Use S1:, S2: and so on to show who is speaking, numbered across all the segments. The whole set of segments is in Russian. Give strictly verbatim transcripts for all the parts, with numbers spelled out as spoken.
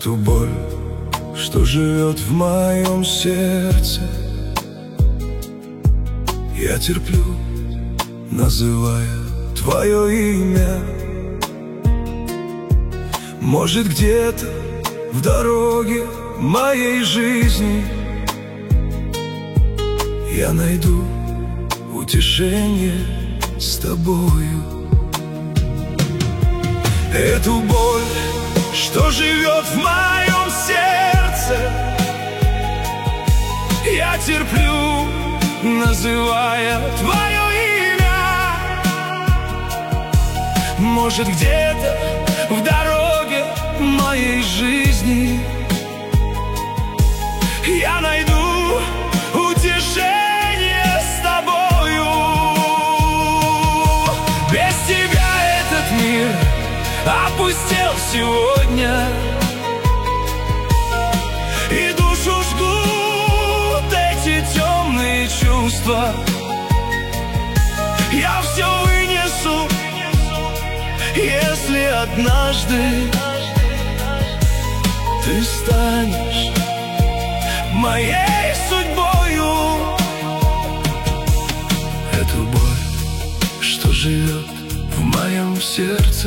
S1: Эту боль, что живет в моем сердце, я терплю, называя твое имя. Может, где-то в дороге моей жизни я найду утешение с тобою. Эту боль, что живет в моем сердце, я терплю, называя твое имя. Может, где-то в дороге моей жизни я найду утешение с тобою. Без тебя этот мир опустел сегодня, и душу жгут эти темные чувства. Я все вынесу, если однажды ты станешь моей судьбою. Эту боль, что живет в моем сердце,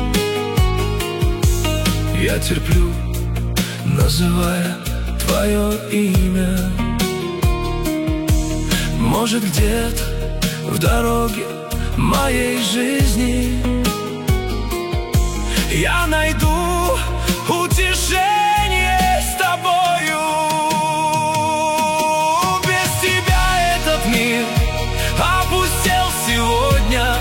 S1: я терплю, называя твое имя. Может, где-то в дороге моей жизни я найду утешение с тобою. Без тебя этот мир опустел сегодня,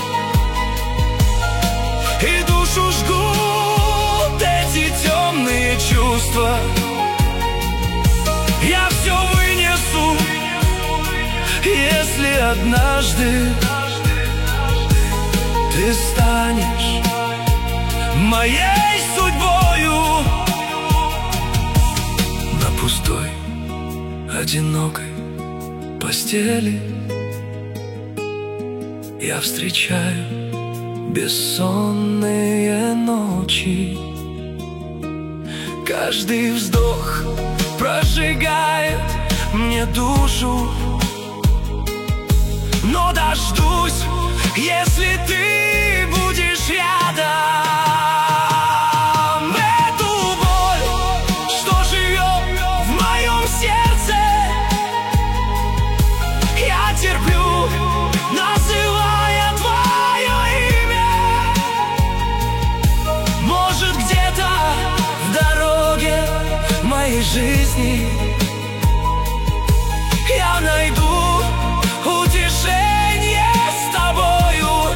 S1: и душу жгут эти темные чувства. Я все вынесу, если однажды ты станешь моей судьбою. На пустой, одинокой постели я встречаю бессонные ночи. Каждый вздох прожигает мне душу, но дождусь, если ты будешь рядом. Эту боль, что живет в моем сердце, я терплю, называя твое имя. Может, где-то в дороге моей жизни я найду утешение с тобою.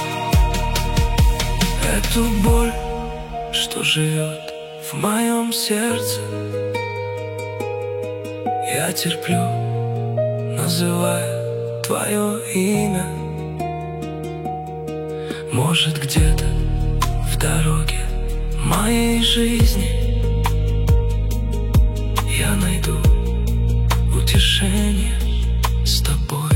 S1: Эту боль, что живет в моем сердце, я терплю, называя твое имя. Может, где-то в дороге моей жизни я найду утешение с тобой.